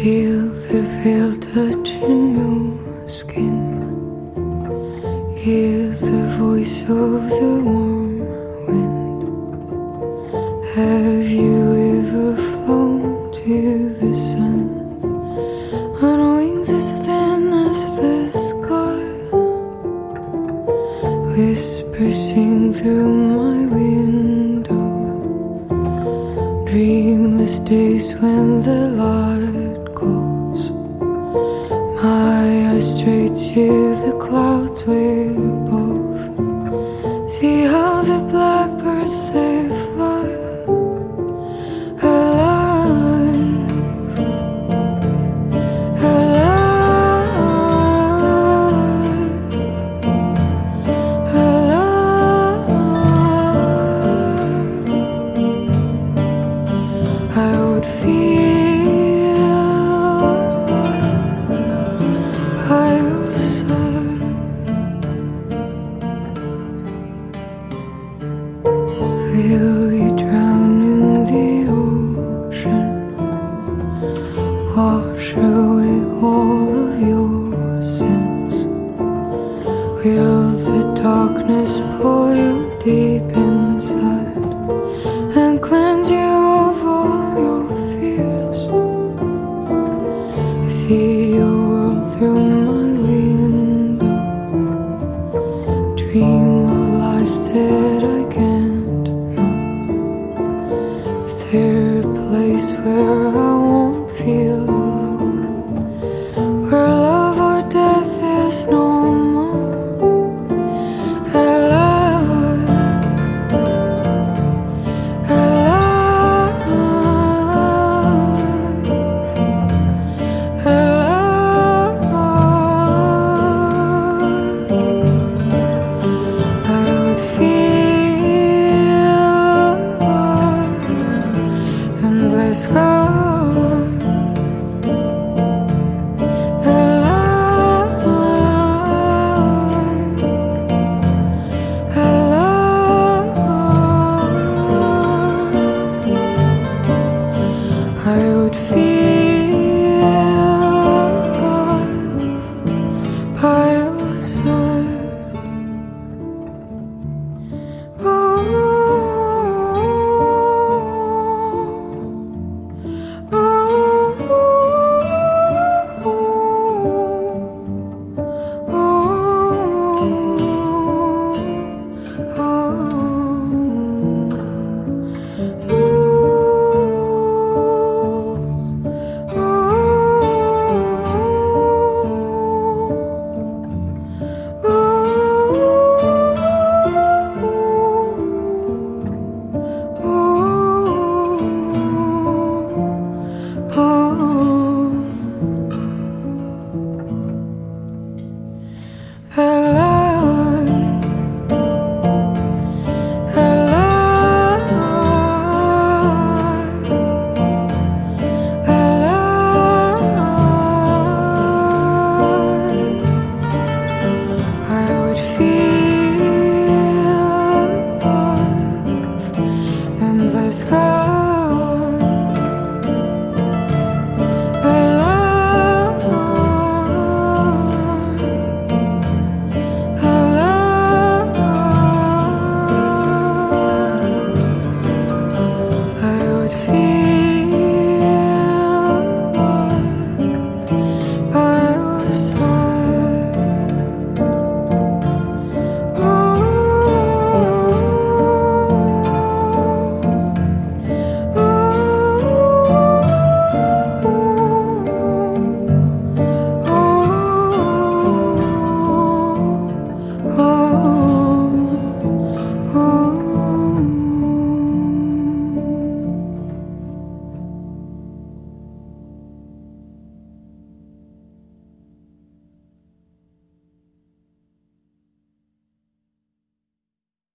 Feel the veil touching your skin. Hear the voice of the warm wind. Have you ever flown to the sun on wings as thin as the sky? Whispers sing through my window. Dreamless days when the light goes. My eyes straight to the clouds we're above. See how the blackbirds they fly. Alive, alive, alive. I would feel by your side. Will you drown in the ocean? Wash away all of your sins. Will the darkness pull you deep in?